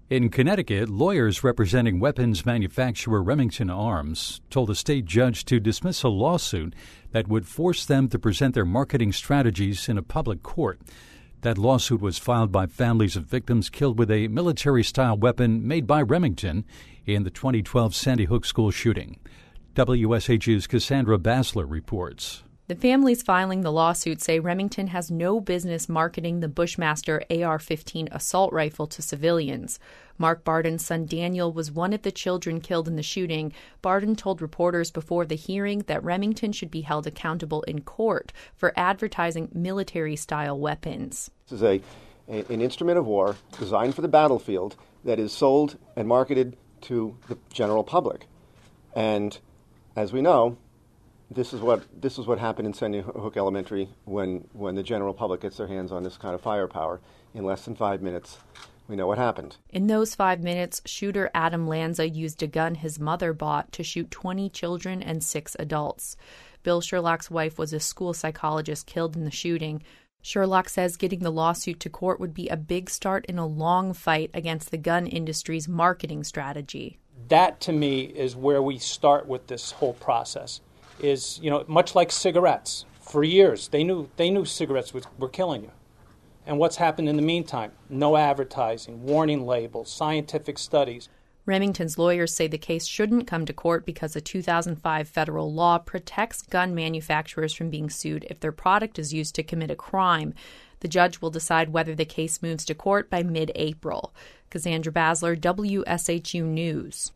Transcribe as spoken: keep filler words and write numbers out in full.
In Connecticut, lawyers representing weapons manufacturer Remington Arms told a state judge to dismiss a lawsuit that would force them to present their marketing strategies in a public court. That lawsuit was filed by families of victims killed with a military-style weapon made by Remington in the twenty twelve Sandy Hook school shooting. W S H U's Cassandra Basler reports. The families filing the lawsuit say Remington has no business marketing the Bushmaster A R fifteen assault rifle to civilians. Mark Barden's son Daniel was one of the children killed in the shooting. Barden told reporters before the hearing that Remington should be held accountable in court for advertising military-style weapons. This is a, a an instrument of war designed for the battlefield that is sold and marketed to the general public. And as we know, This is what this is what happened in Sandy Hook Elementary when, when the general public gets their hands on this kind of firepower. In less than five minutes, we know what happened. In those five minutes, shooter Adam Lanza used a gun his mother bought to shoot twenty children and six adults. Bill Sherlock's wife was a school psychologist killed in the shooting. Sherlock says getting the lawsuit to court would be a big start in a long fight against the gun industry's marketing strategy. That, to me, is where we start with this whole process. Is, you know, much like cigarettes. For years, they knew they knew cigarettes was, were killing you. And what's happened in the meantime? No advertising, warning labels, scientific studies. Remington's lawyers say the case shouldn't come to court because a two thousand five federal law protects gun manufacturers from being sued if their product is used to commit a crime. The judge will decide whether the case moves to court by mid-April. Cassandra Basler, W S H U News.